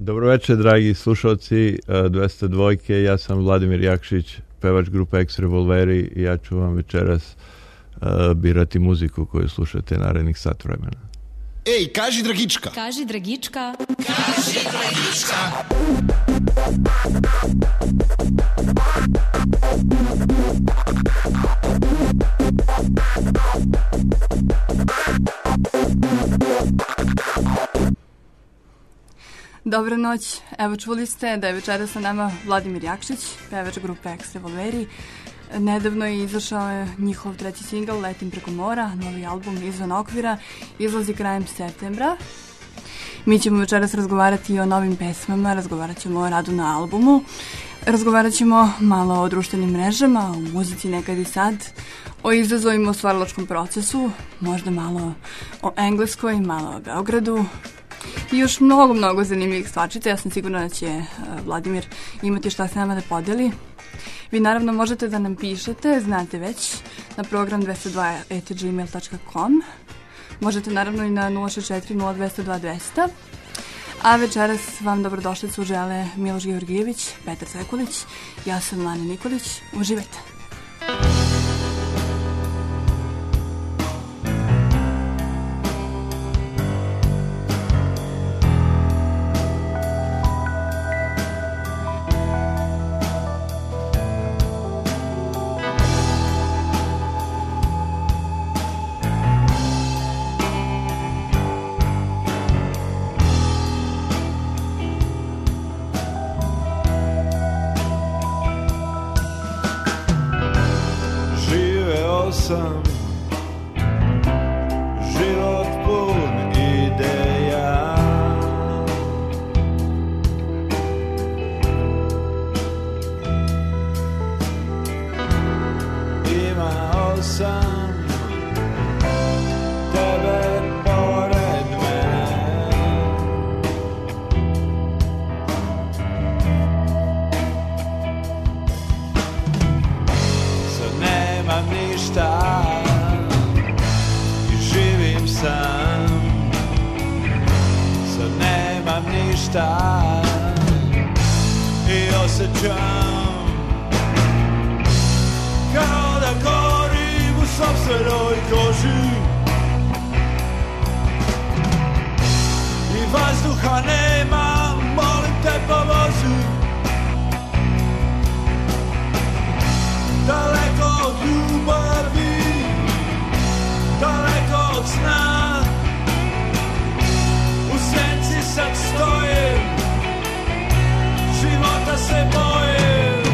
Dobro večer, dragi slušalci 202. Ja sam Vladimir Jakšić, pevač grupe Ex Revolveri i ja ću vam večeras birati muziku koju slušate narednih sat vremena. Ej, kaži Dragička! Kaži Dragička! Kaži Dragička! Dobra noć, evo čuli ste da je večera sa nama Vladimir Jakšić, pevač grupe Ex Revolveri. Nedavno je izašao njihov treći singl Letim preko mora, novi album Izvan okvira, izlazi krajem septembra. Mi ćemo večeras razgovarati o novim pesmama, razgovarat ćemo o radu na albumu, razgovarat ćemo malo o društvenim mrežama, o muzici nekad i sad, o izazovima u stvaralačkom procesu, možda malo o Engleskoj, malo o Beogradu i još mnogo zanimljivih stvarčica. Ja sam sigurna da će Vladimir imati šta s nama da podeli. Vi naravno možete da nam pišete, znate već, na program 202@gmail.com. Možete naravno i na 064 0202 200. A večeras vam dobrodošlicu žele Miloš Georgijević, Petar Sekulić, ja sam Lana Nikolić. Uživajte! Sam život pun ideja, imao sam tebe pored mene, sad nemam ništa i živim sam, sad nemam ništa i osjećam kao da gorim u sopstvenoj koži i vazduha nema, molim te pomozi. Daleko od ljubavi, daleko od sna, u senci sad stojim, života se bojim.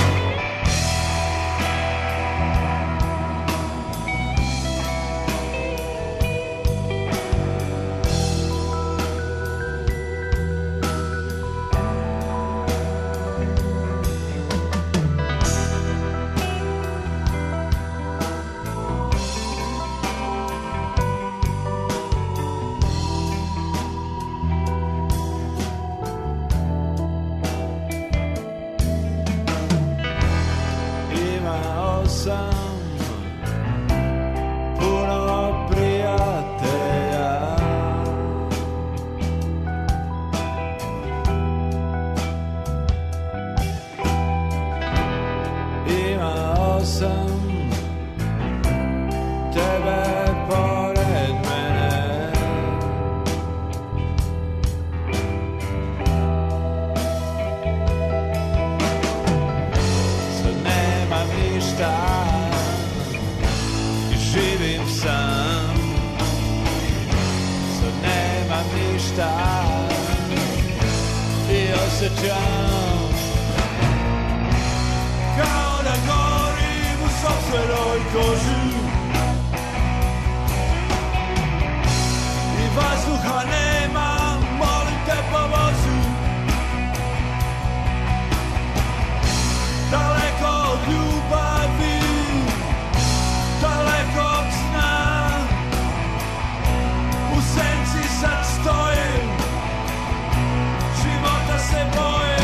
Kao da gorim u sopstvenoj koži i vazduha nema, molim te pomozi. Daleko od ljubavi, daleko od sna, u senci sad stojim, života se bojim.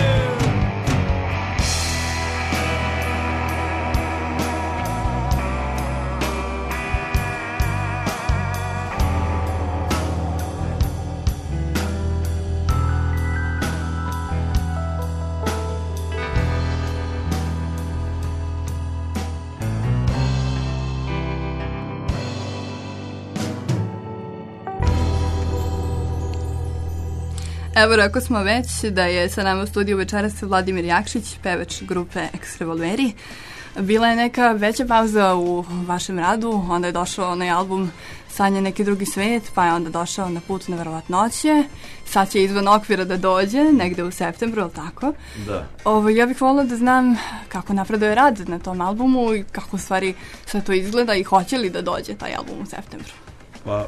Evo, rekao smo već da je sa nama u studiju večeras Vladimir Jakšić, pevač grupe Ex Revolveri. Bila je neka veća pauza u vašem radu, onda je došao onaj album Sanja neki drugi svet, pa je onda došao Na put neverovatnoće. Sad će Izvan okvira da dođe, negde u septembru, ali tako? Da. Ja bih volila da znam kako napreduje rad na tom albumu i kako u stvari sve to izgleda i hoće li da dođe taj album u septembru. Pa,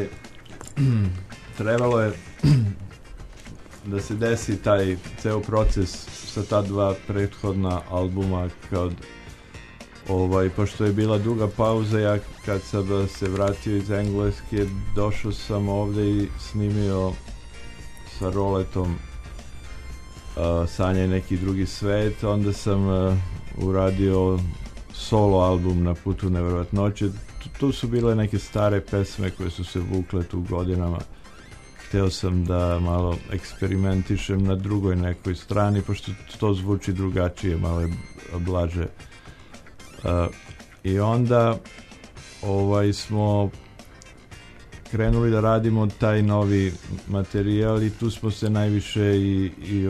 trebalo je da se desi taj ceo proces sa ta dva prethodna albuma pošto je bila duga pauza, ja kad sam se vratio iz Engleske, došao sam ovde i snimio sa Roletom Sanja i neki drugi svet, onda sam uradio solo album Na putu neverovatnoće. Tu su bile neke stare pesme koje su se vukle tu godinama. Hteo sam da malo eksperimentišem na drugoj nekoj strani, pošto to zvuči drugačije, malo je blaže. I onda smo krenuli da radimo taj novi materijal i tu smo se najviše i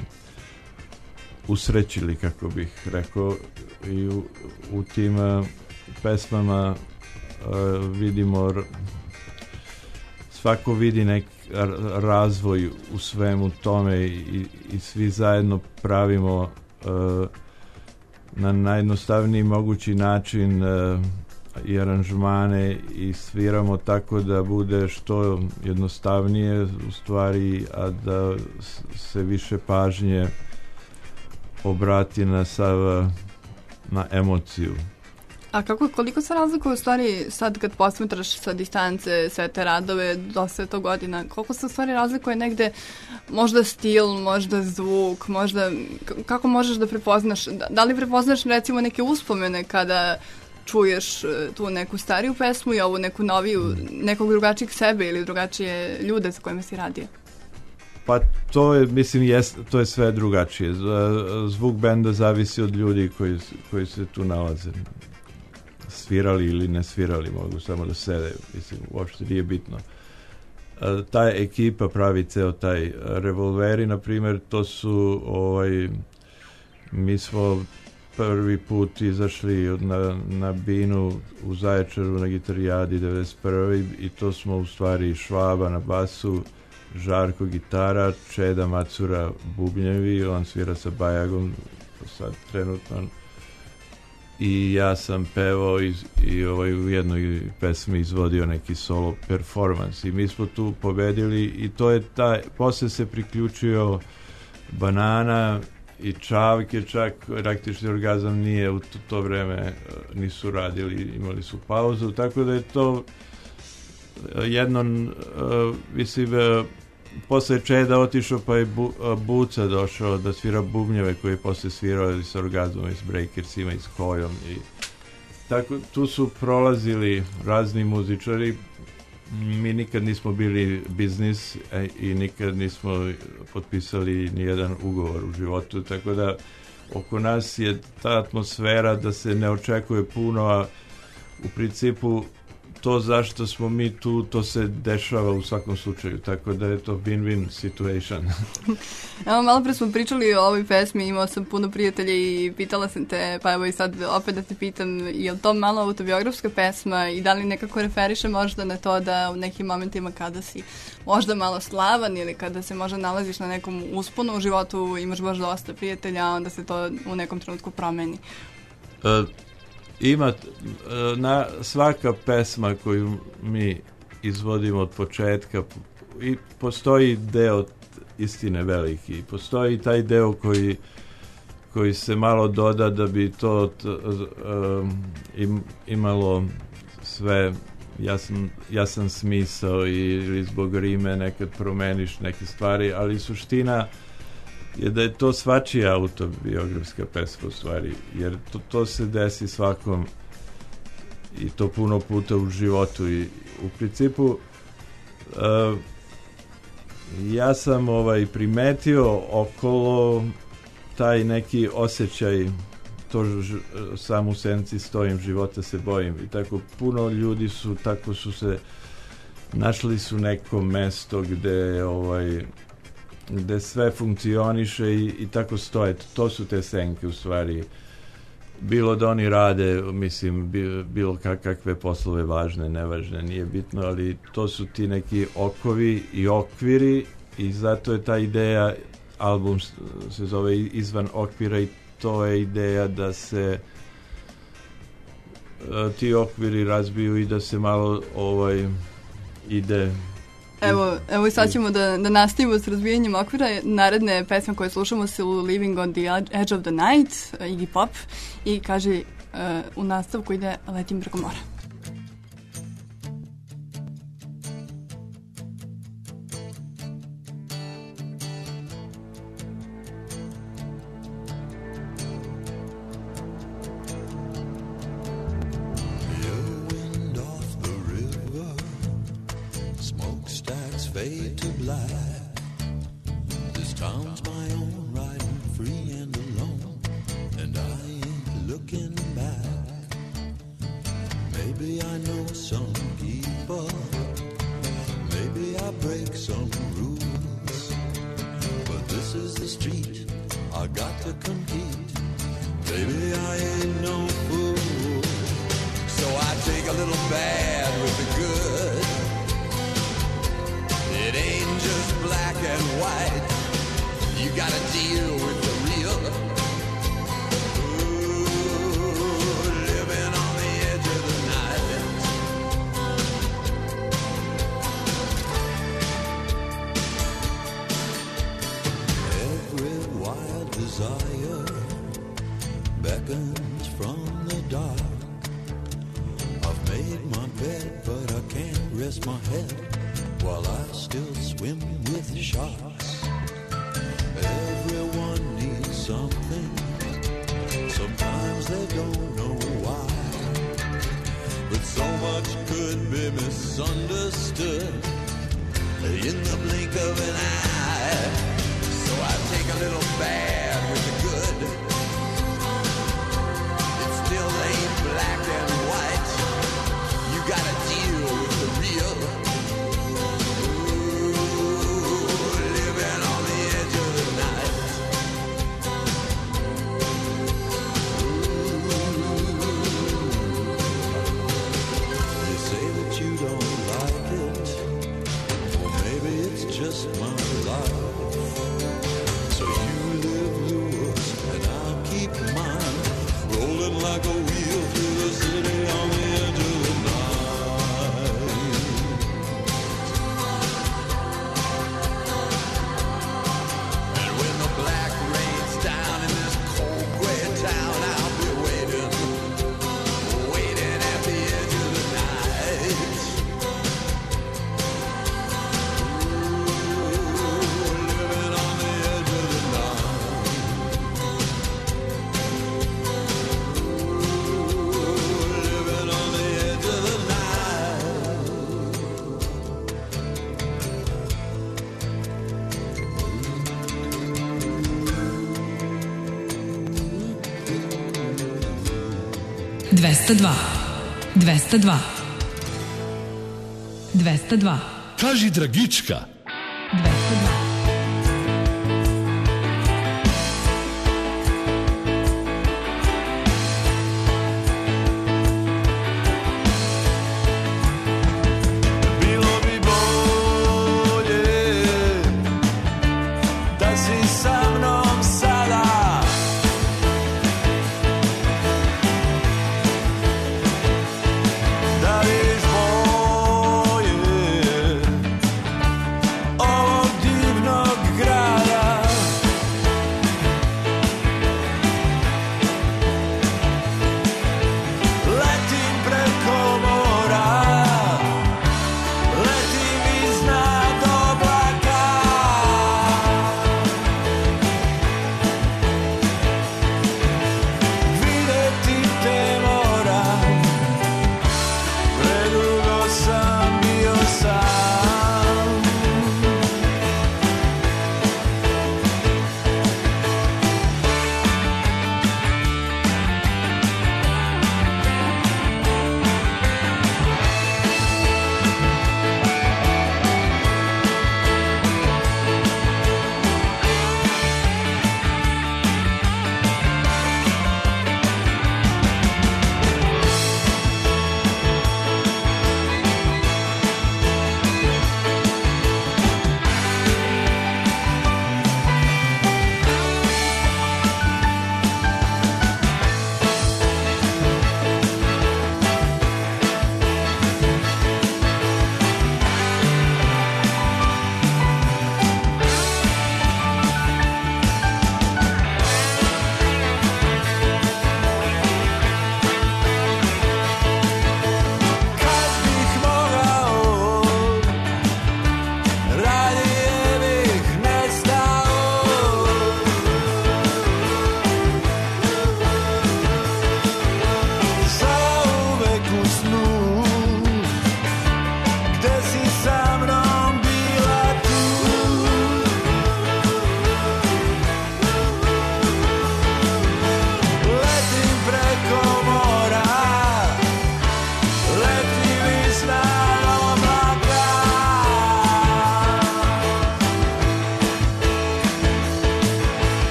usrećili, kako bih rekao, i u tim pesmama vidimo, svako vidi neki razvoj u svemu tome i svi zajedno pravimo na najjednostavniji mogući način i aranžmane i sviramo tako da bude što jednostavnije u stvari, a da se više pažnje obrati na emociju. A koliko se razlikuje u stvari sad kad posmetraš sa distance sve te radove dosta je to godina, koliko se u stvari razlikuje negde možda stil, možda zvuk, možda kako možeš da prepoznaš, da li prepoznaš recimo neke uspomene kada čuješ tu neku stariju pesmu i ovu neku noviju, nekog drugačijeg sebe ili drugačije ljude sa kojima si radio? Pa to je, mislim, to je sve drugačije. Zvuk benda zavisi od ljudi koji se tu nalaze. Svirali ili ne svirali, mogu samo da sede, mislim, uopšte nije bitno. Ta ekipa pravi ceo taj Revolveri, na primjer, to su mi smo prvi put izašli na Binu u Zaječaru na Gitarijadi 91. i to smo u stvari Švaba na basu, Žarko gitara, Čeda Macura bubnjevi, on svira sa Bajagom sad trenutno, i ja sam pevao i u jednoj pesmi izvodio neki solo performance i mi smo tu pobedili i to je posle se priključio Banana i Čavke, čak Raktični orgazam nije u to vreme nisu radili, imali su pauzu, tako da je to mislim, posle Čeda otišao pa je Buca došao da svira bubnjeve koji je posle svirao i s Orgazmom i s Breakersima i s Kojom i tako tu su prolazili razni muzičari. Mi nikad nismo bili biznis i nikad nismo potpisali nijedan ugovor u životu, tako da oko nas je ta atmosfera da se ne očekuje puno, a u principu to zašto smo mi tu, to se dešava u svakom slučaju, tako da je to win-win situation. Evo, malo pre smo pričali o ovoj pesmi, imao sam puno prijatelja i pitala sam te, pa evo i sad opet da te pitam, je li to malo autobiografska pesma i da li nekako referiše možda na to da u nekim momentima kada si možda malo slavan ili kada se možda nalaziš na nekom usponu u životu, imaš baš dosta prijatelja, onda se to u nekom trenutku promeni? Ima svaka pesma koju mi izvodimo od početka i postoji deo istine veliki, postoji taj deo koji se malo doda da bi to imalo sve jasan smisao ili zbog rime nekad promeniš neke stvari, ali suština je da je to svačija autobiografska pesma u stvari, jer to se desi svakom i to puno puta u životu i u principu ja sam primetio okolo taj neki osjećaj, to sam u senci stojim, života se bojim i tako puno ljudi su se našli su neko mesto gde gde sve funkcioniše i tako stoje. To su te senke u stvari. Bilo da oni rade, mislim, bilo kakve poslove važne, nevažne, nije bitno, ali to su ti neki okovi i okviri i zato je ta ideja, album se zove Izvan okvira i to je ideja da se ti okviri razbiju i da se malo ide. Evo i sad ćemo da nastavimo s razbijanjem okvira. Naredne pesme koje slušamo su Living on the Edge of the Night, Iggy Pop, i kaže u nastavku ide Letim preko mora. Fade to black. This town's my own, riding free and alone, and I ain't looking back. Maybe I know some people, maybe I break some rules, but this is the street, I got to compete. Baby, I ain't no fool, so I take a little bad with the good. It ain't just black and white. You gotta deal with the real. Ooh, living on the edge of the night. Every wild desire beckons from the dark. I've made my bed, but I can't rest my head while I still swim with sharks. Everyone needs something. Sometimes they don't know why, but so much could be misunderstood in the blink of an eye. So I take a little bad with the good. It still ain't black and white. You gotta deal with the real. Just my life. So you live yours and I'll keep mine, rolling like a wheel through the city on the edge of the night. And when the black rains down in this cold gray town, I'll be waiting at the edge of the night. Kaži Dragička. 202.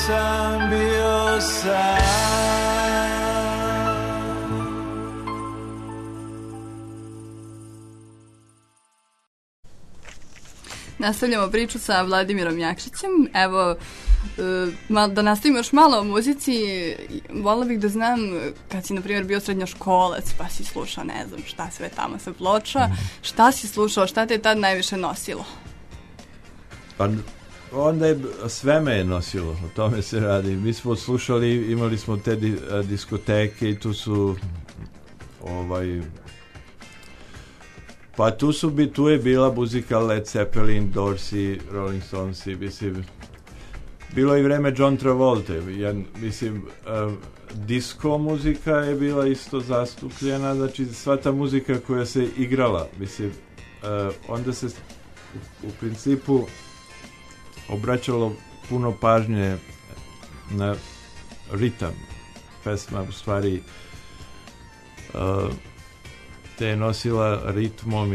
sam bio sam. Nastavljamo priču sa Vladimirom Jakšićem. Evo, da nastavimo još malo o muzici. Volila bih da znam, kad si, na primjer, bio srednjoškolac, pa si slušao, ne znam, šta sve tamo sa ploča, šta si slušao, šta te je tad najviše nosilo? Pa onda je sve me je nosilo, o tome se radi. Mi smo slušali, imali smo te diskoteke i tu su pa tu je bila muzika Led Zeppelin, Dorsey, Rolling Stonesi, mislim, bilo je i vreme John Travolta, mislim, disco muzika je bila isto zastupljena, znači sva ta muzika koja se igrala, mislim, onda se u principu obraćalo puno pažnje na ritam pesma, u stvari te je nosila ritmom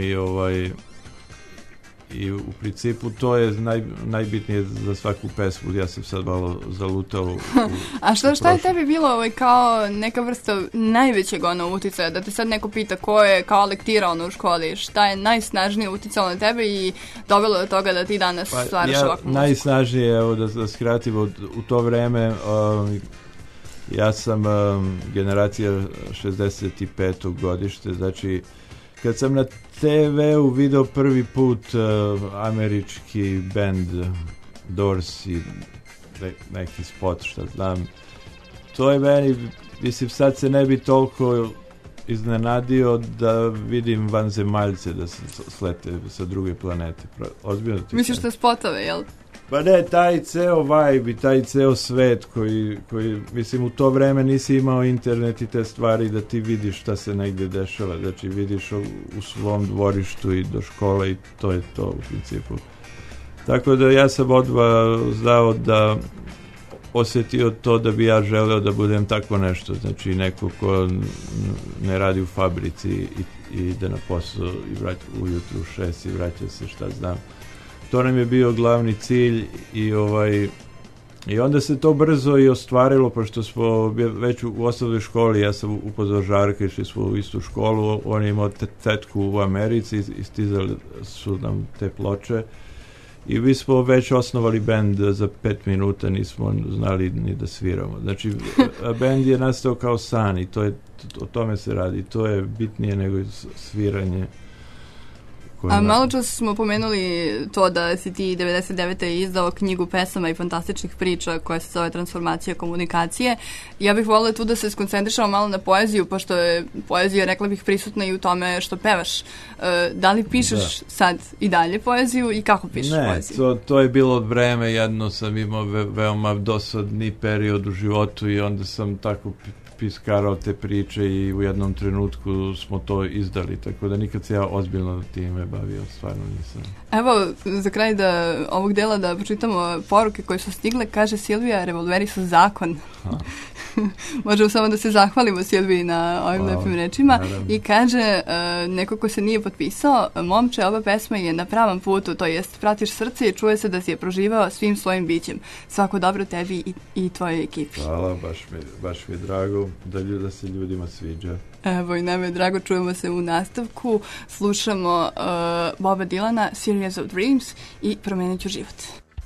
i u principu to je najbitnije za svaku pesmu. Ja sam sad malo zalutao. A šta je tebi bilo kao neka vrsta najvećeg uticaja? Da te sad neko pita ko je kao lektirao u školi, šta je najsnažnije uticalo na tebe i dovelo do toga da ti danas stvaraš ovakvu muziku? Najsnažnije, evo da skratimo, u to vreme ja sam generacija 65. godište, znači kad sam na TV-u video prvi put američki band Doors i neki spot, šta znam, to je meni, mislim, sad se ne bi toliko iznenadio da vidim vanzemaljce da se slete sa druge planete. Ozbiljno ti misliš da spotove, jel? Pa ne, taj ceo vibe i taj ceo svet koji, mislim, u to vreme nisi imao internet i te stvari da ti vidiš šta se negdje dešava, znači vidiš u svom dvorištu i do škole i to je to u principu. Tako da ja sam odmah znao da osjetio to da bi ja želeo da budem tako nešto, znači neko ko ne radi u fabrici i ide na posao i ujutru u 6 i vraća se, šta znam. To nam je bio glavni cilj i onda se to brzo i ostvarilo, pošto smo već u osnovnoj školi, ja sam upoznao Žarka, išli smo u istu školu, on je imao tetku u Americi i stizali su nam te ploče i mi smo već osnovali bend za 5 minuta, nismo znali ni da sviramo. Znači, bend je nastao kao san i o tome se radi, to je bitnije nego sviranje. A malo čas smo pomenuli to da si ti 99. izdao knjigu pesama i fantastičnih priča koja se zove Transformacija komunikacije. Ja bih voljela tu da se skoncentrišamo malo na poeziju, pošto je poezija, rekla bih, prisutna i u tome što pevaš. Da li pišeš sad i dalje poeziju i kako pišeš poeziju? Ne, to je bilo vreme, jedno sam imao veoma dosadni period u životu i onda sam tako piskarao te priče i u jednom trenutku smo to izdali, tako da nikad se ja ozbiljno time bavio, stvarno nisam. Evo, za kraj ovog dela da pročitamo poruke koje su stigle. Kaže Silvija, revolveri su zakon. Možemo samo da se zahvalimo Silviji na ovim lepim rečima. I kaže, neko ko se nije potpisao, momče, ova pesma je na pravom putu, to jest pratiš srce i čuje se da si je proživao svim svojim bićem. Svako dobro tebi i tvojoj ekipi. Hvala, baš mi je drago da se ljudima sviđa. Evo i nama je drago, čujemo se u nastavku. Slušamo Boba Dylana, Series of Dreams i Promenit ću život.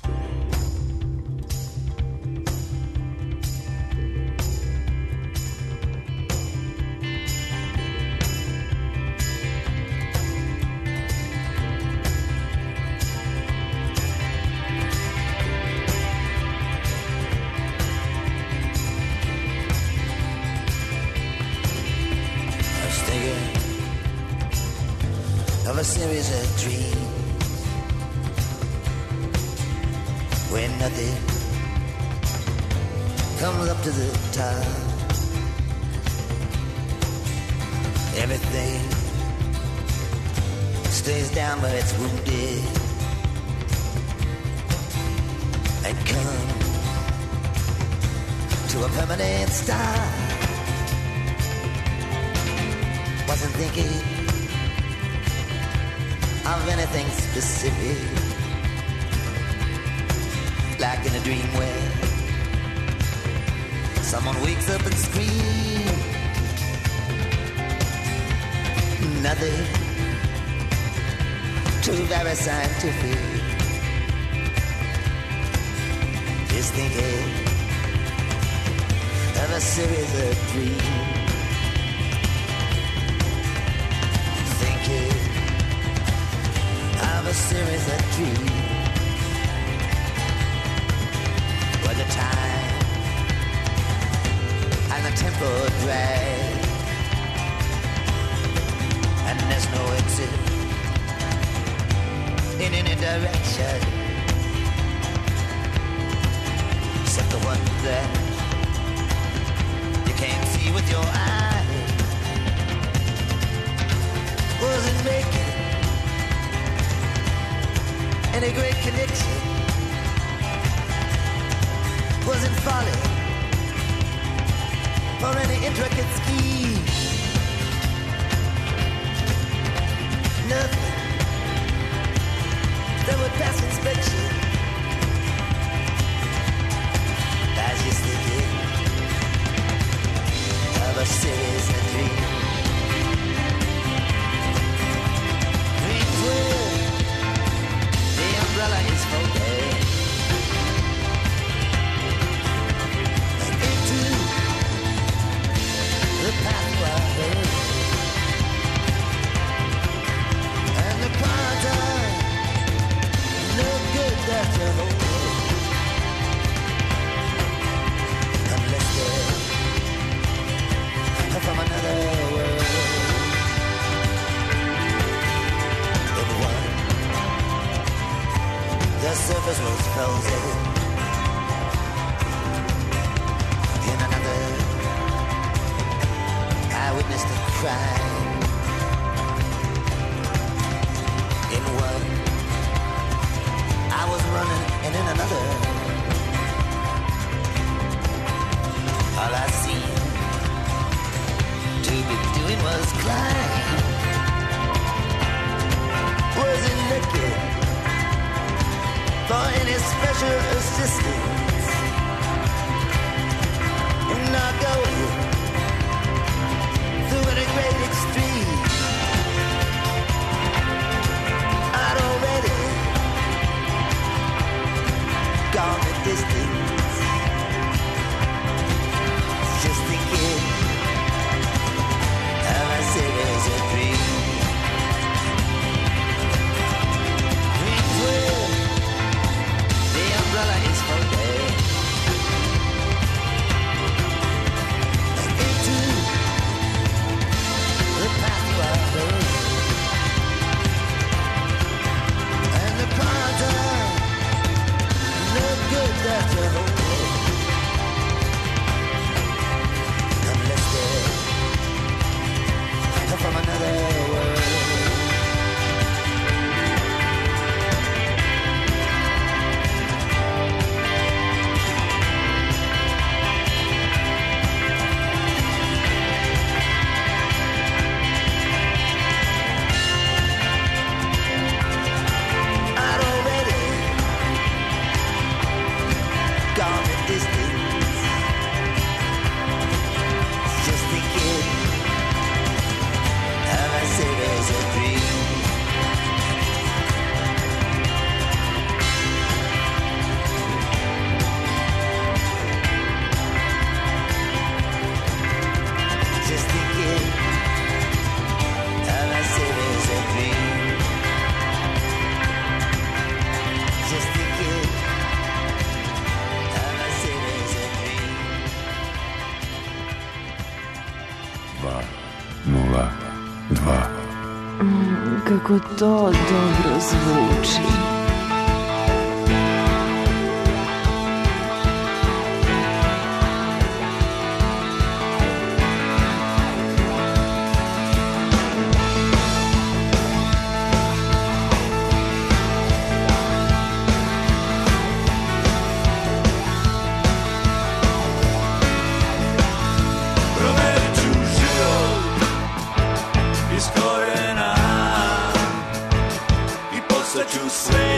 Of a series of dreams where nothing comes up to the top. Everything stays down but it's wounded and come to a permanent stop. Wasn't thinking of anything specific, like in a dream where Someone wakes up and screams. Nothing too very scientific. Just thinking of a series of dreams. Thinking of a series of dreams. Where the time and the tempo drag, and there's no exit in any direction except the one that you can't see with your eyes. Wasn't making any great connection, wasn't falling for any intricate scheme. Nothing that would pass inspection. I was just thinking of a series of dreams. Dreams where the umbrella is folded into the pathway, and the quantum no good after all, unless they're from another world. In one, the surface was frozen. In another, I witnessed a crime. In one, I was running, and in another, all I seemed to be doing was climb. Wasn't looking for any special assistance, and not going through any great extreme. I'd already gone the distance, just thinking of a series of dreams. Dreams where the umbrella is folded into the pathway, and the quantum no good after all, unless they're from another world. I'd already gone the distance, just thinking of a series of dreams. Just thinking of a series of dreams. Just thinking of a series of dreams. 202. Kako to dobro zvuči. Promeću život iz korena i postaću sve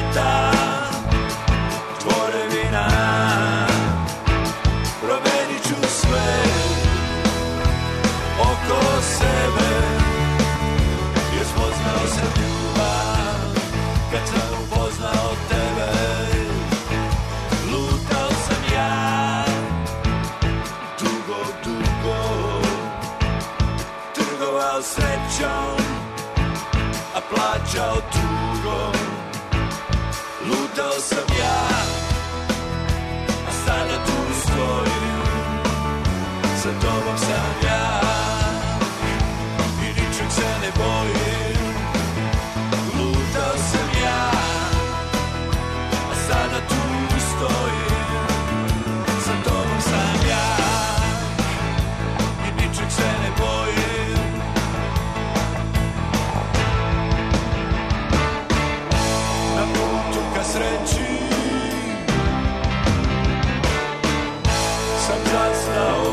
lutao sam ja, a sada tu stojim, sa tobom sam ja i ničeg se ne bojim. Lutao sam ja, a sada tu stojim, sa tobom sam ja i ničeg se ne bojim. Na putu ka sreći sam zastao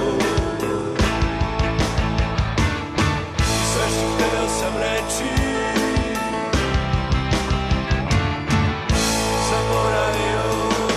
i sve što hteo sam reći zaboravio.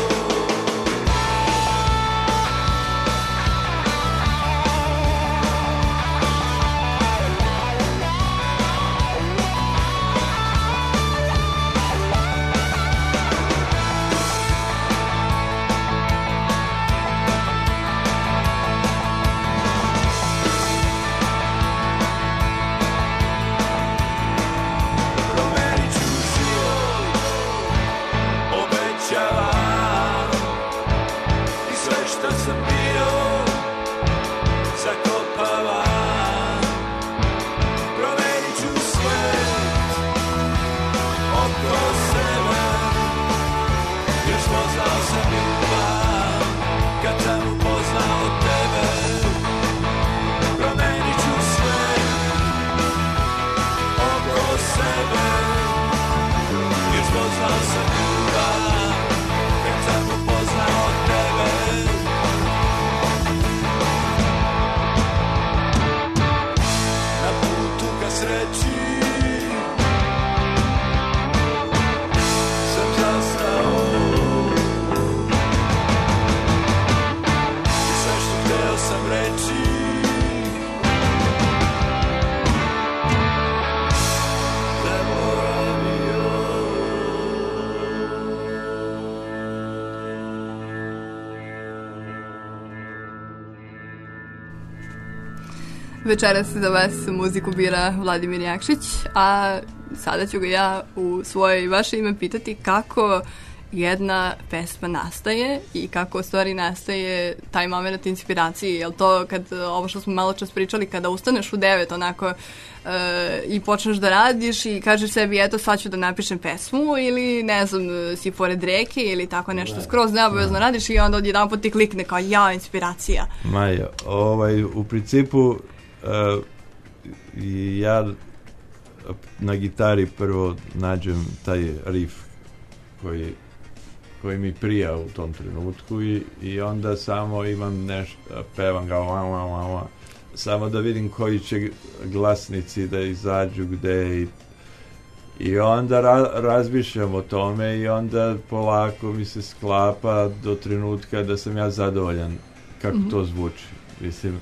Promenit ću život, obećavam, i sve što sam bio zakopavam. Promenit ću svet oko sebe, jer spoznao sam ljubav kad sam upoznao tebe. Promenit ću svet oko sebe, jer spoznao sam ljubav kad sam upoznao tebe. Na putu ka sreći sam zastao i sve što hteo sam reći zaboravio. Večeras za vas muziku bira Vladimir Jakšić, a sada ću ga ja u svoje i vaše ime pitati kako jedna pesma nastaje i kako u stvari nastaje taj moment inspiracije. Je li to kad, ovo što smo malo čas pričali, kada ustaneš u 9 onako i počneš da radiš i kažeš sebi eto sad ću da napišem pesmu, ili ne znam, si pored reke ili tako nešto skroz neobavezno radiš i onda odjedanput ti klikne kao ja, inspiracija. Maja, u principu ja na gitari prvo nađem taj riff koji mi prija u tom trenutku i onda samo imam nešto, pevam ga samo da vidim koji će glasnici da izađu gde i onda razmišljam o tome i onda polako mi se sklapa do trenutka da sam ja zadovoljan kako to zvuči. Mislim,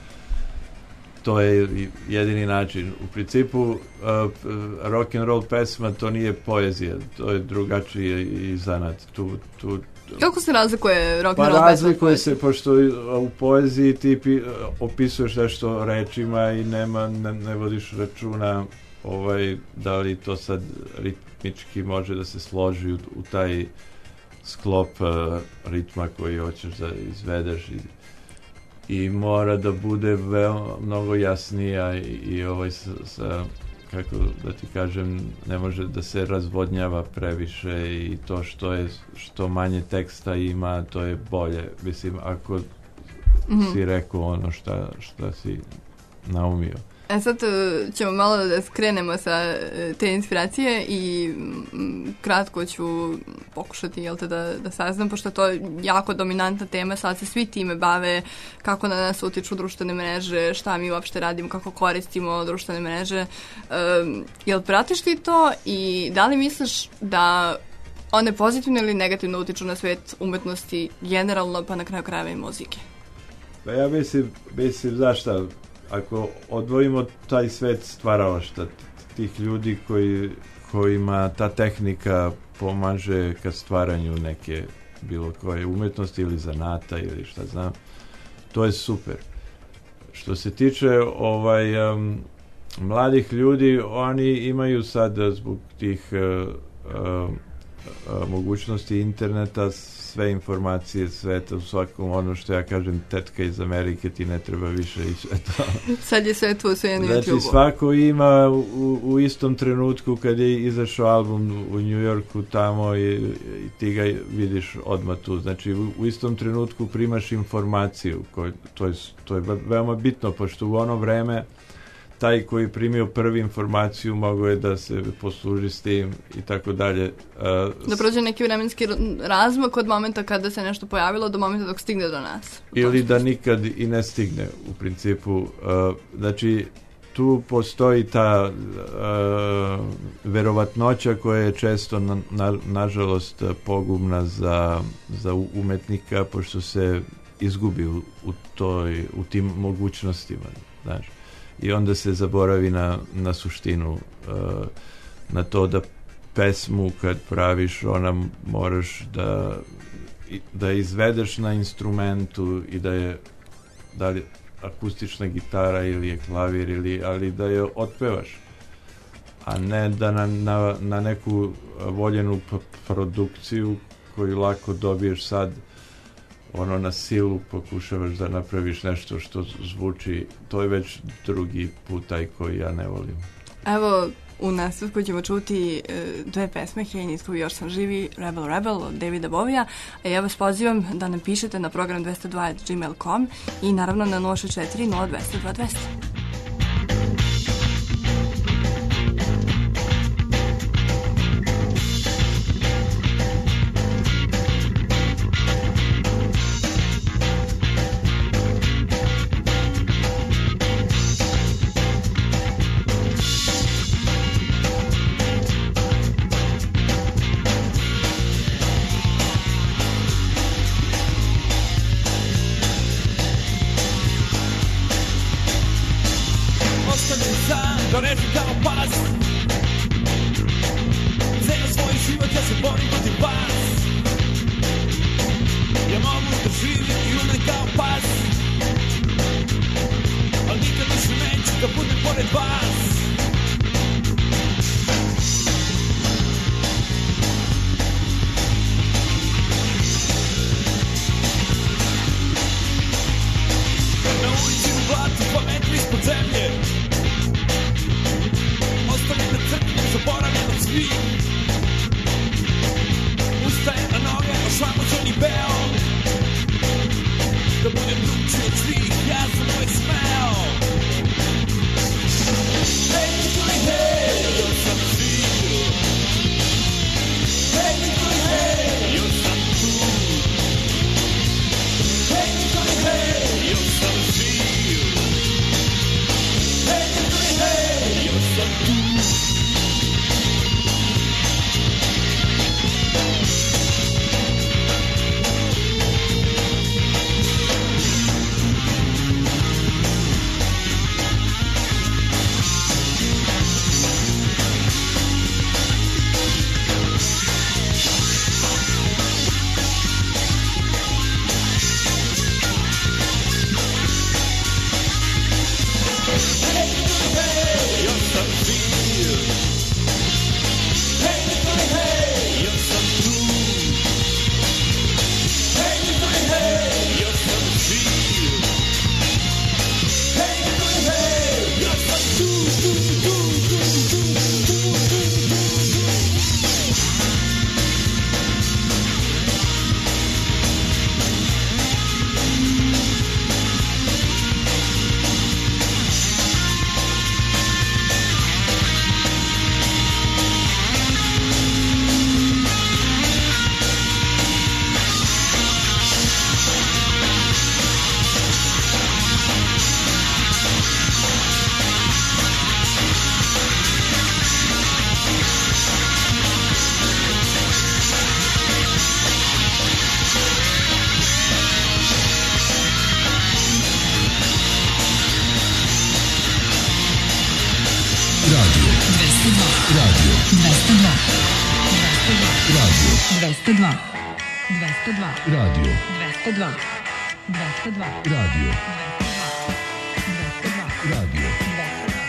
to je jedini način. U principu rock and roll pesma to nije poezija, to je drugačiji i zanat. Kako se razlikuje rock and roll pesma? Pa razlikuje se, pošto u poeziji ti opisuješ nešto rečima i ne vodiš računa da li to sad ritmički može da se složi u taj sklop ritma koji hoćeš da izvedeš i mora da bude mnogo jasnija i sa, kako da ti kažem, ne može da se razvodnjava previše i to što manje teksta ima, to je bolje. Mislim, ako si rekao ono šta si naumio. Sad ćemo malo da skrenemo sa te inspiracije i kratko ću pokušati da saznam, pošto to je jako dominantna tema, sad se svi time bave, kako na nas utiču društvene mreže, šta mi uopšte radimo, kako koristimo društvene mreže. Jel pratiš ti to i da li misliš da one pozitivno ili negativno utiču na svet umetnosti generalno, pa na kraju krajeva i muzike? Pa ja mislim, zašto? Ako odvojimo taj svet stvaralaštva, tih ljudi kojima ta tehnika pomaže ka stvaranju neke bilo koje umetnosti ili zanata ili šta znam, to je super. Što se tiče mladih ljudi, oni imaju sad zbog tih mogućnosti interneta, sve informacije sveta u svakom, ono što ja kažem, tetka iz Amerike, ti ne treba više i sve to. Sad je sve to sve na YouTube-u. Znači svako ima u istom trenutku kad je izašao album u New Yorku tamo i ti ga vidiš odmah tu. Znači u istom trenutku primaš informaciju, to je veoma bitno, pošto u ono vreme taj koji primio prvi informaciju mogao je da se posluži s tim i tako dalje. Da prođe neki vremenski razmak od momenta kada se nešto pojavilo do momenta dok stigne do nas. Ili da nikad i ne stigne u principu. Znači tu postoji ta verovatnoća koja je često nažalost pogubna za umetnika, pošto se izgubi u tim mogućnostima, znaš. I onda se zaboravi na suštinu, na to da pesmu kad praviš, ona moraš da izvedeš na instrumentu i da je akustična gitara ili je klavir, ali da je otpevaš, a ne da na neku voljenu produkciju koju lako dobiješ sad, ono na silu pokušavaš da napraviš nešto što zvuči. To je već drugi put taj koji ja ne volim. Evo, u nastavku ćemo čuti dve pesme, Hej, nitko još sam živi, Rebel Rebel od Davida Bovija, a ja vas pozivam da nam pišete na program 202@gmail.com i naravno na 064 02 200 200.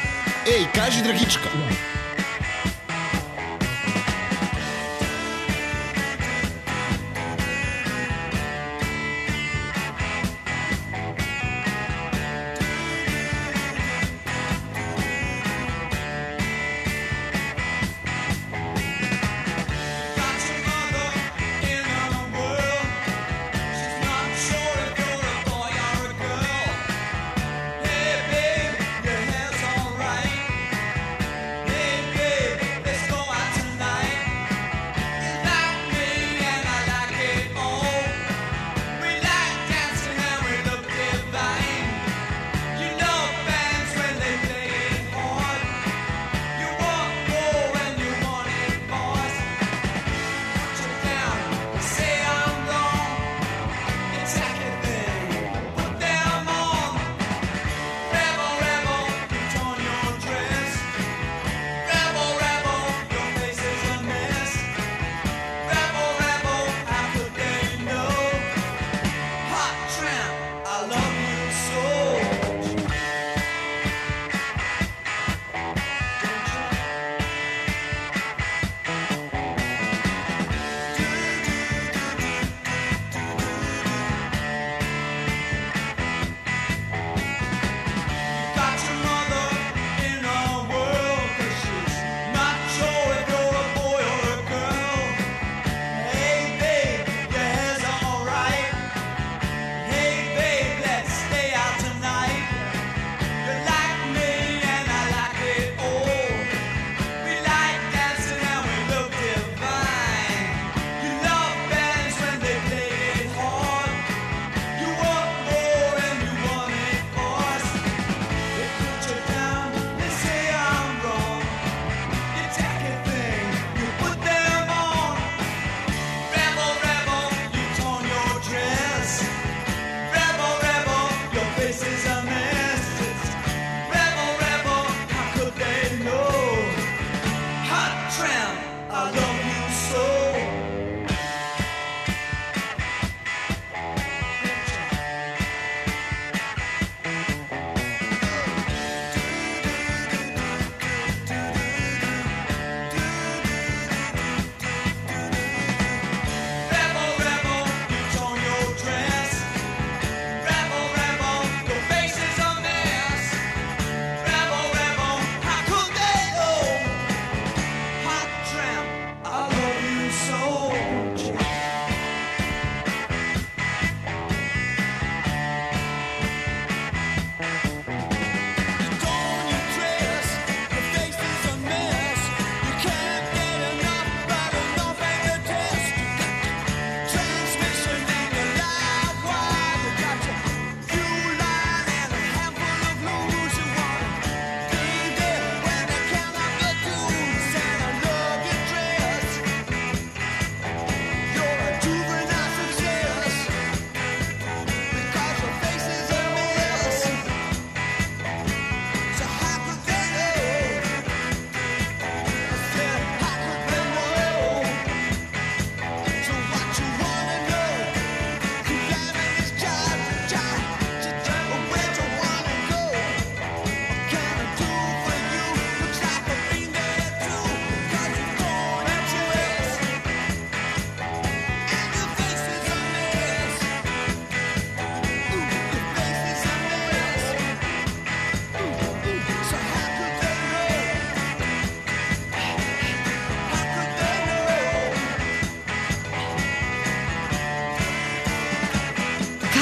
Ej, kaži Dragička.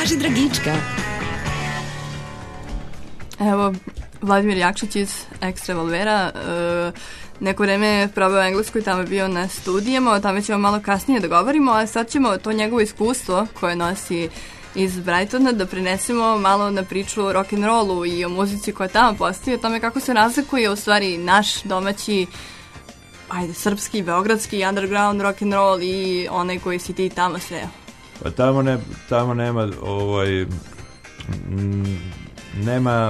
Kaži Dragička. Evo, Vladimir Jakšić iz Ex Revolvera, neko vreme je probao englesku i tamo je bio na studijama, o tome ćemo malo kasnije da govorimo, a sad ćemo to njegovo iskustvo koje nosi iz Brightona da prenesemo malo na priču o rock'n'rollu i o muzici koja tamo postoji, o tome kako se razlikuje u stvari naš domaći, srpski, beogradski, underground rock'n'roll i onaj koji si ti tamo sreo. Pa tamo nema nema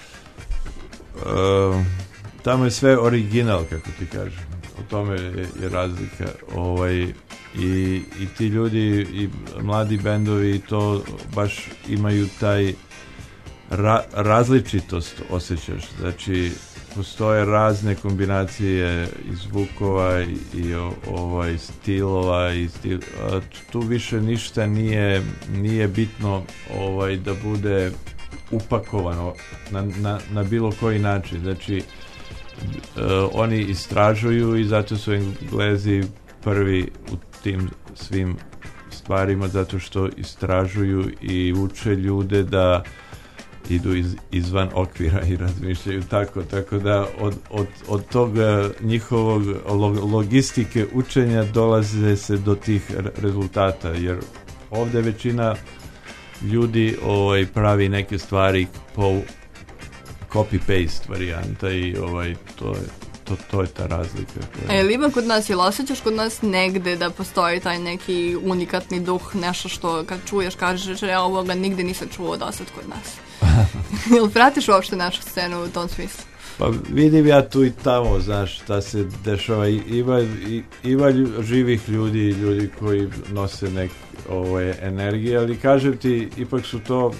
tamo je sve original, kako ti kažem. O tome je razlika. I ti ljudi i mladi bendovi to baš imaju taj različitost osjećaš. Znači postoje razne kombinacije i zvukova i stilova tu više ništa nije bitno da bude upakovano na bilo koji način. Znači oni istražuju i zato su Englezi prvi u tim svim stvarima, zato što istražuju i uče ljude da idu izvan okvira i razmišljaju tako da od tog njihovog logistike učenja dolaze se do tih rezultata, jer ovdje većina ljudi pravi neke stvari po copy-paste varijanta i to je ta razlika. Ima kod nas, ili osjećaš kod nas negde da postoji taj neki unikatni duh, nešto što kad čuješ kažeš ovoga nigde nisam čuo do sad kod nas? Ili pratiš uopšte našu scenu u tom smislu? Pa vidim ja tu i tamo, znaš, šta se dešava. Ima živih ljudi koji nose neke energije, ali kažem ti, ipak su to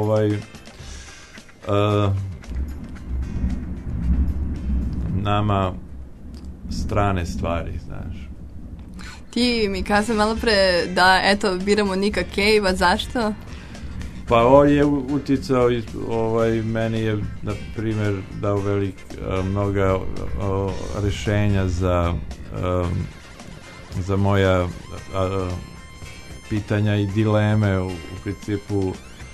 nama strane stvari, znaš. Ti mi kaza malo pre da, eto, biramo Nika Cave, a zašto? Pa on je uticao, meni je, na primjer, dao mnoga rješenja za moja pitanja i dileme. U principu,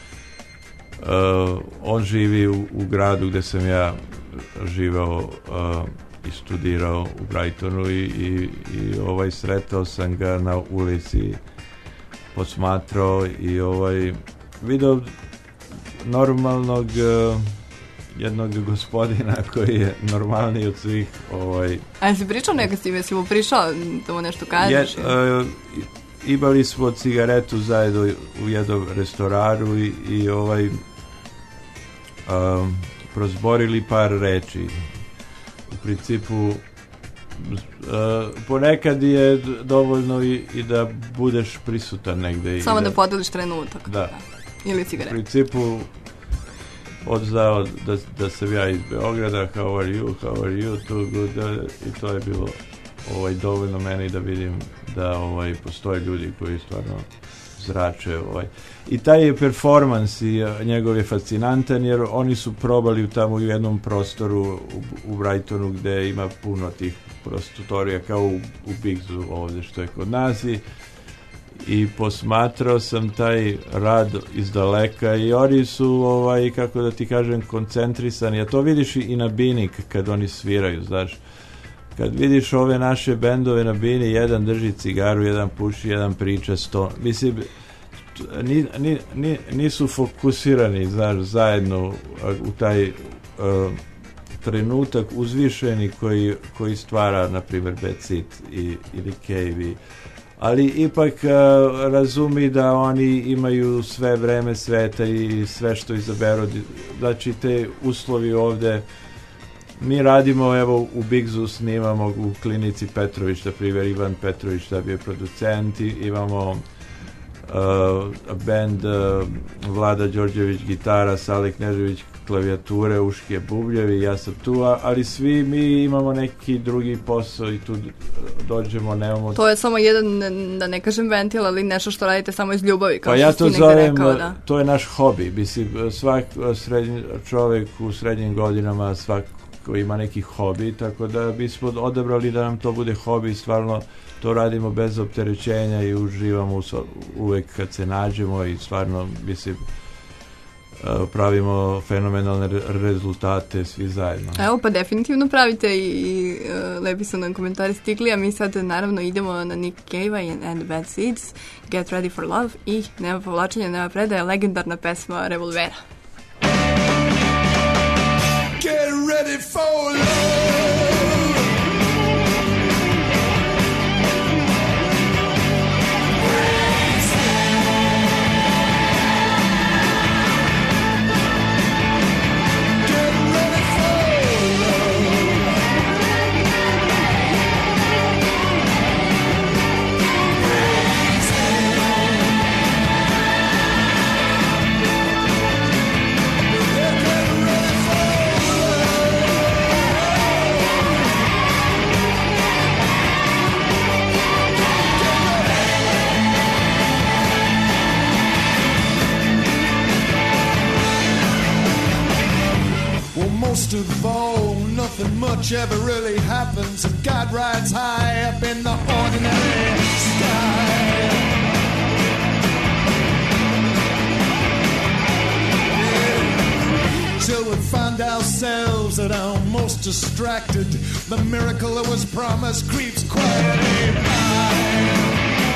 on živi u gradu gdje sam ja živeo i studirao u Brightonu i sretao sam ga na ulici, posmatrao i vidio normalnog jednog gospodina koji je normalniji od svih. A jesi pričao nekad s tim, jesi mu prišao da mu nešto kažeš? Imali smo cigaretu zajedno u jednom restoranu i prozborili par reči. U principu ponekad je dovoljno i da budeš prisutan negde. Samo da podeliš trenutak. Da. Ili cigaretu. U principu odznao da sam ja iz Beograda, how are you, too good, i to je bilo dovoljno meni da vidim da postoje ljudi koji stvarno zrače. I taj je performans i njegov je fascinantan, jer oni su probali tamo u jednom prostoru u Brightonu gdje ima puno tih prostotorija kao u Bigzu ovdje što je kod nas i posmatrao sam taj rad iz daleka i oni su, kako da ti kažem, koncentrisani, a to vidiš i na bini kad oni sviraju, znaš. Kad vidiš ove naše bendove na bini, jedan drži cigaru, jedan puši, jedan priča, mislim, nisu fokusirani, znaš, zajedno u taj trenutak uzvišeni koji stvara, na primjer, Bad Seed ili Cave, ali ipak razumi da oni imaju sve vreme sveta i sve što izaberu, znači te uslovi ovdje. Mi radimo, evo, u Bigzu snimamo u klinici Petrović, na primjer, Ivan Petrović da bi je producent, imamo band Vlada Đorđević gitara, Sale Knežević klavijature, Uške bubljevi, ja sam tu, ali svi mi imamo neki drugi posao i tu dođemo, nemamo... To je samo jedan, da ne kažem ventil, ali nešto što radite samo iz ljubavi, kao što ti negdje rekao, da. To je naš hobi, mislim, svak čovjek u srednjim godinama, koji ima neki hobi, tako da bismo odabrali da nam to bude hobi, stvarno to radimo bez opterećenja i uživamo uvek kad se nađemo i stvarno mislim pravimo fenomenalne rezultate svi zajedno. Evo, pa definitivno pravite i lepi su nam komentari stigli, a mi sad naravno idemo na Nick Cave and the Bad Seeds, Get Ready for Love i nema povlačenja, nema predaje, legendarna pesma Revolvera. Get ready for love. Most of all, nothing much ever really happens, and God rides high up in the ordinary sky. Till we find ourselves at our most distracted, the miracle that was promised creeps quietly by.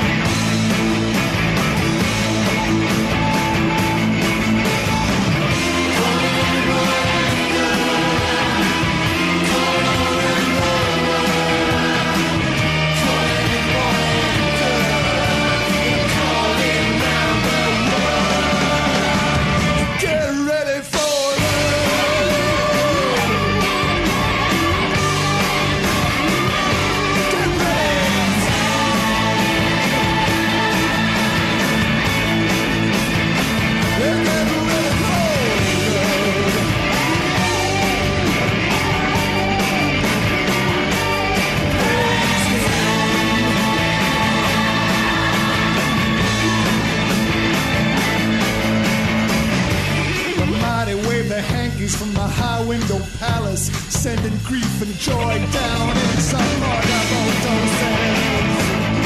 From the high window palace, sending grief and joy down in some audible doses.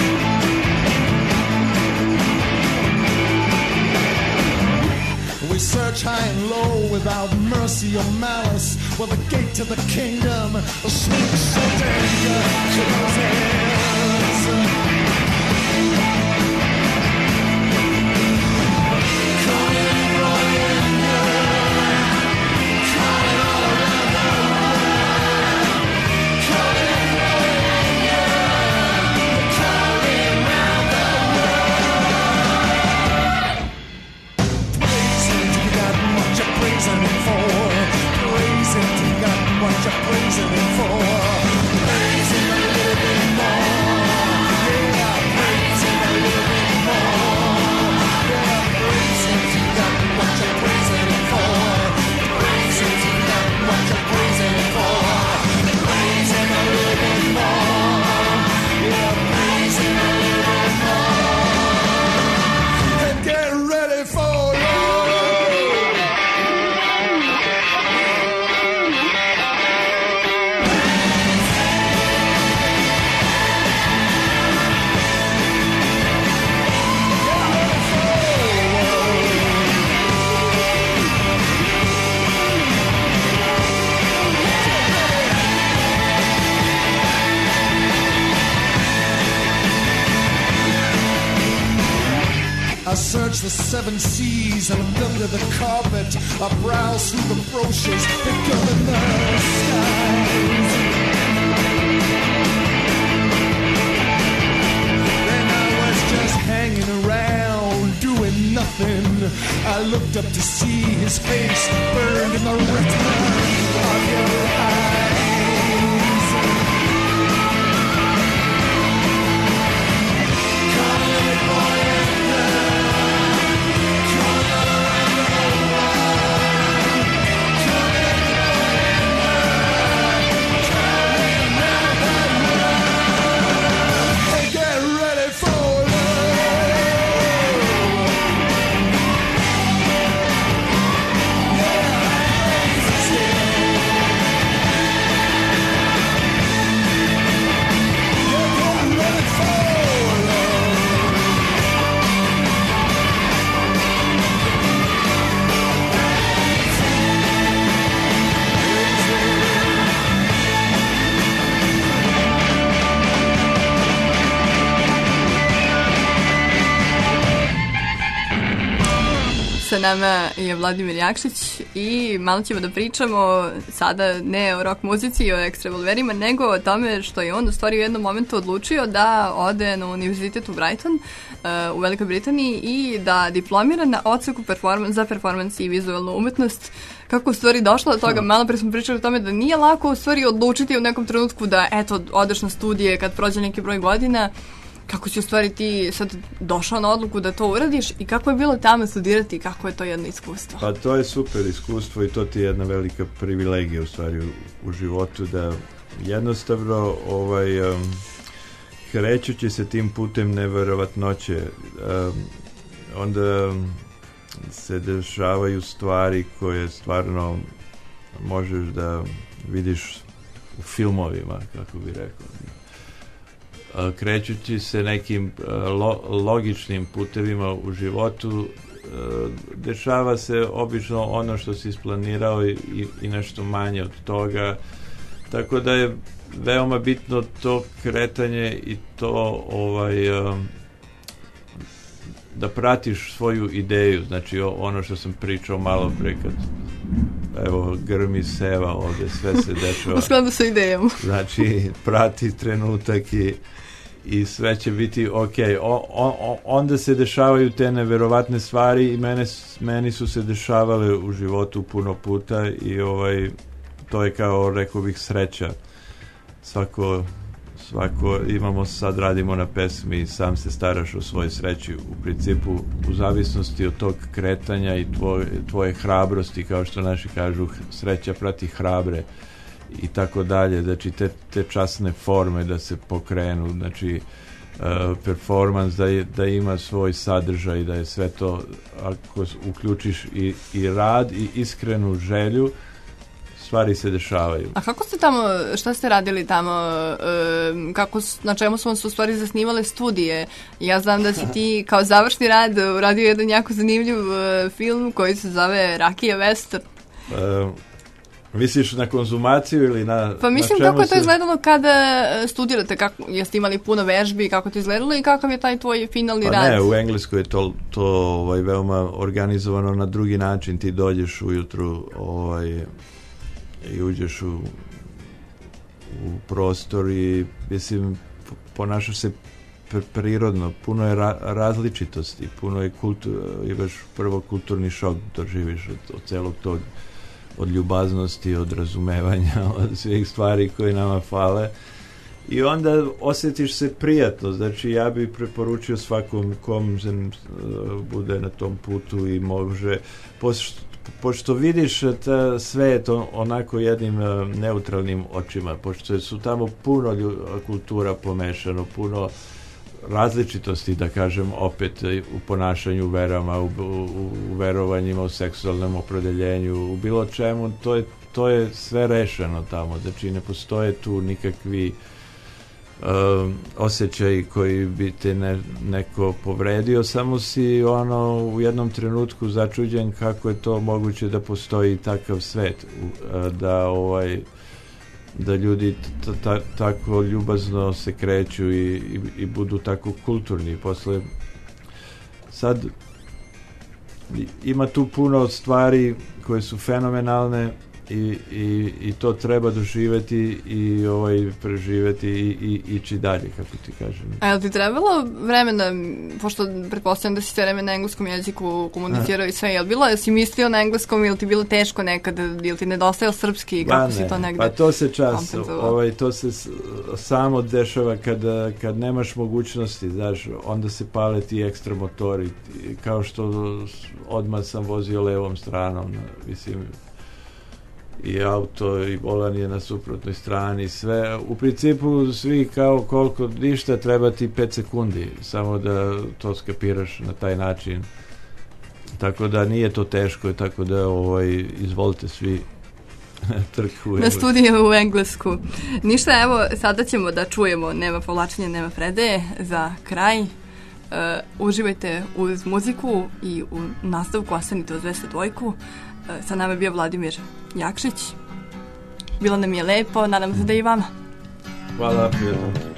We search high and low without mercy or malice, while the gate to the kingdom swings so dangerous. I search the seven seas and look under the carpet. I browse through the brochures that govern the skies. Then I was just hanging around doing nothing. I looked up to see his face burned in the retina of your eyes. Sa nama je Vladimir Jakšić i malo ćemo da pričamo sada ne o rock muzici i o Ex Revolverima, nego o tome što je on u stvari u jednom momentu odlučio da ode na univerzitet u Brighton u Velikoj Britaniji i da diplomira na odseku za performans i vizualnu umetnost. Kako u stvari došlo do toga, malo pre smo pričali o tome da nije lako u stvari odlučiti u nekom trenutku da eto odeš na studije kad prođe neki broj godina. Kako si u stvari ti sad došao na odluku da to uradiš i kako je bilo tamo studirati i kako je to jedno iskustvo? Pa to je super iskustvo i to ti je jedna velika privilegija u stvari u životu, da jednostavno krećući se tim putem neverovatnoće, onda se dešavaju stvari koje stvarno možeš da vidiš u filmovima, kako bi rekao. Krećući se nekim logičnim putevima u životu, dešava se obično ono što si isplanirao i nešto manje od toga, tako da je veoma bitno to kretanje i to da pratiš svoju ideju, znači ono što sam pričao malo pre kad evo grmi seva ovde, sve se dešava u skladu sa idejom, znači prati trenutak i sve će biti ok. Onda se dešavaju te neverovatne stvari i meni su se dešavale u životu puno puta i to je kao, rekao bih, sreća. Svako sad radimo na pesmi i sam se staraš o svojoj sreći, u principu u zavisnosti od tog kretanja i tvoje hrabrosti, kao što naši kažu, sreća prati hrabre i tako dalje, znači te časne forme da se pokrenu, znači performans da ima svoj sadržaj, da je sve to, ako uključiš i rad i iskrenu želju, stvari se dešavaju. A kako ste tamo, šta ste radili tamo, na čemu su vam se u stvari zasnivale studije? Ja znam da si ti kao završni rad uradio jedan jako zanimljiv film koji se zove Rakija Western. Misliš na konzumaciju ili na... Pa mislim kako je to izgledalo kada studirate, jeste imali puno vežbi, kako to izgledalo i kakav je taj tvoj finalni rad? Ne, u Engleskoj je to veoma organizovano na drugi način, ti dođeš ujutru i uđeš u prostor i mislim ponašaš se prirodno, puno je različitosti, puno je imaš prvo kulturni šok, doživiš od celog tog, od ljubaznosti, od razumevanja, od svih stvari koje nama fale i onda osjetiš se prijatno, znači ja bih preporučio svakom kom bude na tom putu i može, pošto vidiš svet onako jednim neutralnim očima, pošto su tamo puno kultura pomešano, puno različitosti, da kažem, opet u ponašanju, verama, u verovanjima, u seksualnom opredeljenju, u bilo čemu, to je sve rešeno tamo, znači ne postoje tu nikakvi osjećaj koji bi te neko povredio, samo si u jednom trenutku začuđen kako je to moguće da postoji takav svet, da ljudi tako ljubazno se kreću i budu tako kulturni. Posle sad ima tu puno stvari koje su fenomenalne i to treba doživeti i preživeti i ići dalje, kako ti kažem. A je li ti trebalo vremena, pošto pretpostavljam da si sve vreme na engleskom jeziku komunicirao i sve, je li bilo, jesi mislio na engleskom ili ti bilo teško nekad, ili ti nedostajao srpski, kako si to negde? Pa to se to se samo dešava kad nemaš mogućnosti, znaš, onda se pale ti ekstra motori, kao što odmah sam vozio levom stranom, mislim, i auto i volan je na suprotnoj strani, sve, u principu svi kao koliko ništa, treba ti 5 sekundi samo da to skapiraš na taj način, tako da nije to teško, tako da izvolite svi na studiju u englesku. Ništa, evo sada ćemo da čujemo Nema povlačenja, nema predaje za kraj. Uživajte uz muziku i u nastavku ostanite uz 202. Sa nama je bio Vladimir Jakšić. Bilo nam je lepo, nadam se da i vama. Hvala, prijatno.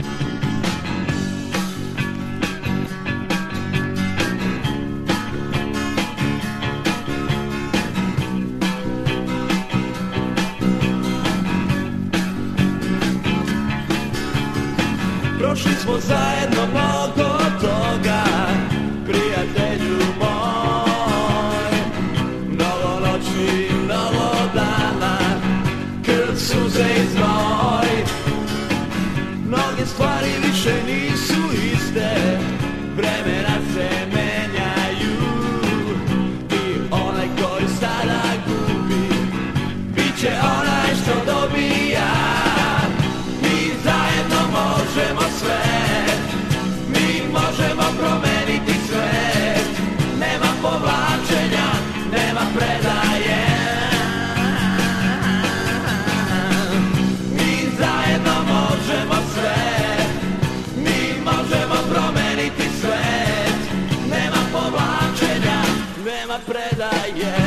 Prošli smo zajedno mnogo toga, prijatelju moj. Mnogo noći, mnogo dana, krv, suze i znoj. Mnoge stvari više nisu iste, vremena se menjaju. I onaj koji sada gubi, bit će onaj što dobija. Mi zajedno možemo sve, mi možemo promeniti svet. Nema povlačenja, nema predaje. Mi zajedno možemo sve, mi možemo promeniti svet. Nema povlačenja, nema predaje.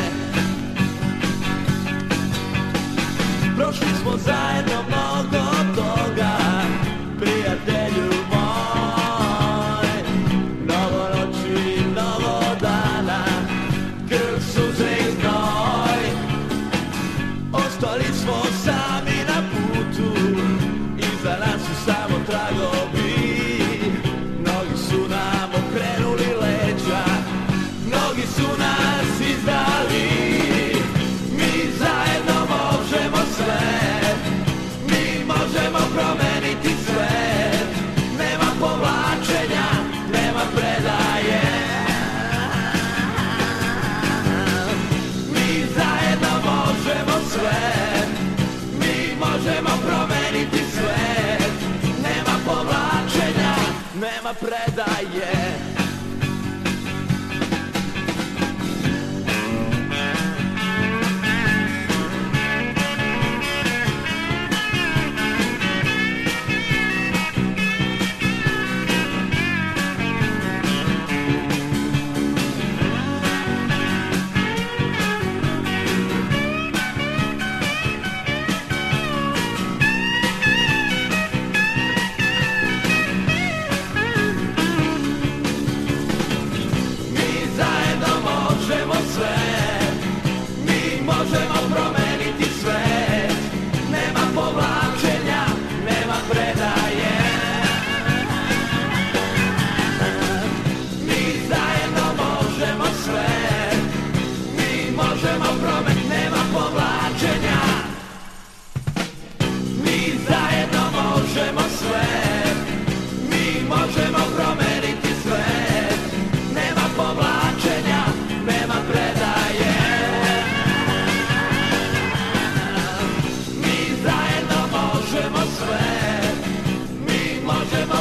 Prošli smo zajedno mnogo toga, prijatelju moj. Mnogo noći, mnogo dana, krv, suze i znoj. Ostali smo sami na putu, iza nas su samo tragovi. Mnogi su nam okrenuli leđa, mnogi su nas izdali. Mi zajedno možemo sve, mi možemo promeniti svet. Nema povlačenja, nema predaje. Mi zajedno možemo sve, mi možemo promeniti svet. Nema povlačenja, nema predaje.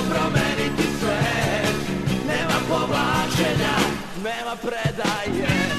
Nema predaje.